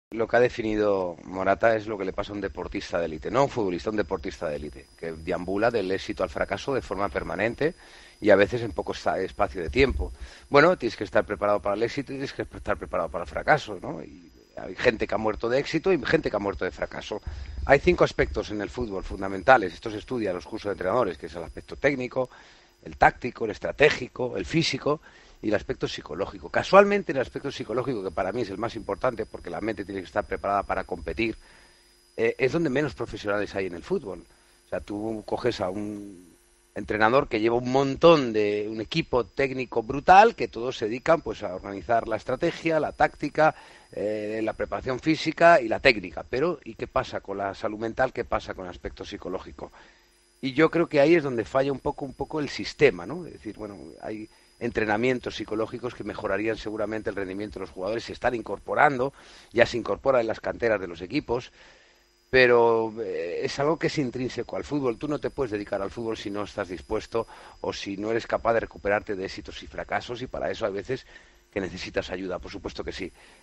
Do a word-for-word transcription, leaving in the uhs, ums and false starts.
Lo que ha definido Morata es lo que le pasa a un deportista de élite, no a un futbolista, a un deportista de élite, que deambula del éxito al fracaso de forma permanente y a veces en poco espacio de tiempo. Bueno, tienes que estar preparado para el éxito y tienes que estar preparado para el fracaso, ¿no? Y hay gente que ha muerto de éxito y gente que ha muerto de fracaso. Hay cinco aspectos en el fútbol fundamentales. Esto se estudia en los cursos de entrenadores, que es el aspecto técnico, el táctico, el estratégico, el físico y el aspecto psicológico. Casualmente el aspecto psicológico, que para mí es el más importante porque la mente tiene que estar preparada para competir, eh, es donde menos profesionales hay en el fútbol. O sea, tú coges a un entrenador que lleva un montón de un equipo técnico brutal, que todos se dedican pues a organizar la estrategia, la táctica, eh, la preparación física y la técnica. Pero ¿y qué pasa con la salud mental? ¿Qué pasa con el aspecto psicológico? Y yo creo que ahí es donde falla un poco un poco el sistema, ¿no? Es decir, bueno, hay entrenamientos psicológicos que mejorarían seguramente el rendimiento de los jugadores, se están incorporando, ya se incorpora en las canteras de los equipos, pero eh, es algo que es intrínseco al fútbol. Tú no te puedes dedicar al fútbol si no estás dispuesto o si no eres capaz de recuperarte de éxitos y fracasos, y para eso hay veces que necesitas ayuda, por supuesto que sí.